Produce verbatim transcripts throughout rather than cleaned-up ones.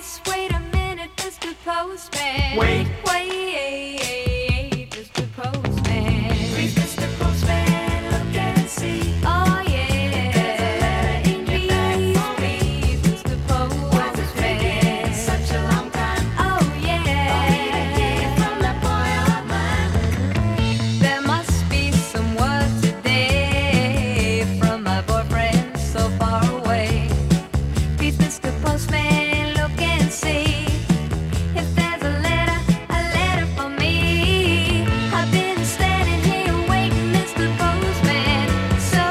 yes, wait a minute, Mister Postman. Wait. Wait, Mister Postman. Please, Mister Postman, look and see. Oh yeah, please, please, Mister Why's it taking Postman. such a long time? Oh yeah, From that boy of mine. there must be some word today from my boyfriend so far away. Please, Mister Postman, look and see if there's a letter, a letter for me. I've been standing here waiting, Mister Postman, so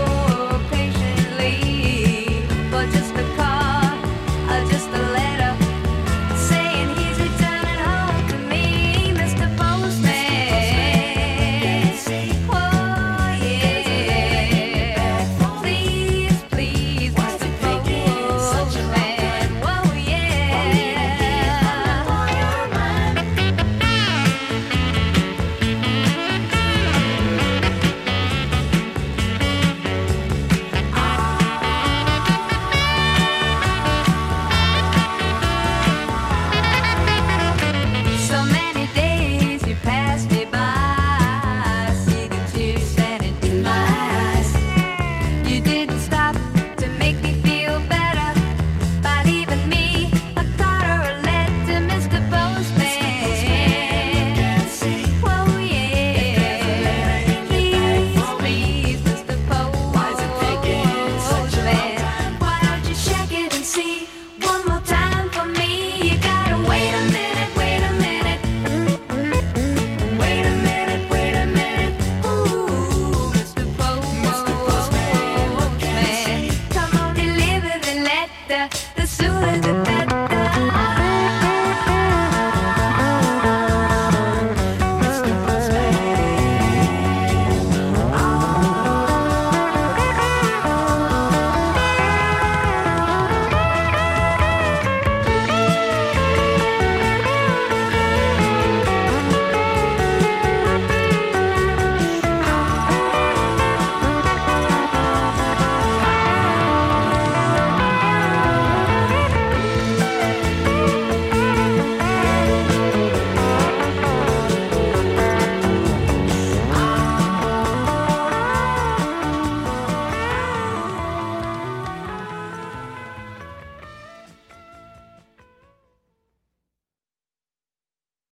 patiently for just a card or just a letter saying he's returning home to me, Mister Postman. Oh yeah, please, please, Mister Postman. Whoa yeah. So many days you passed me by. I see the tears standing in my eyes. You didn't stop to make me feel better by leaving me a card or a letter, Mister Postman. Oh yeah, please, please, Mister Postman. Why don't you check it and see one more time for me? You gotta wait a minute, wait a minute. Wait a minute, wait a minute. Ooh, Mister Postman, come on, deliver the letter. The sooner the